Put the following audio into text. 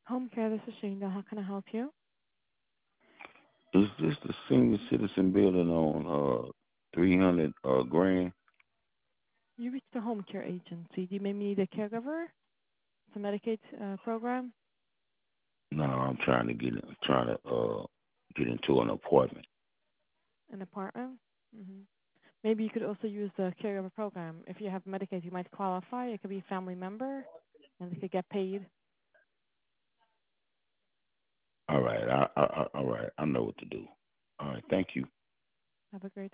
Home care, this is Shinda. How can I help you? Is this the senior citizen building on 300 Grand? You reached the home care agency. Do you maybe need a caregiver? It's a Medicaid program? No, I'm trying to get into an appointment. An apartment? hmm Maybe you could also use the caregiver program. If you have Medicaid, you might qualify. It could be a family member, and they could get paid. All right, all right, I know what to do. All right, thank you. Have a great day.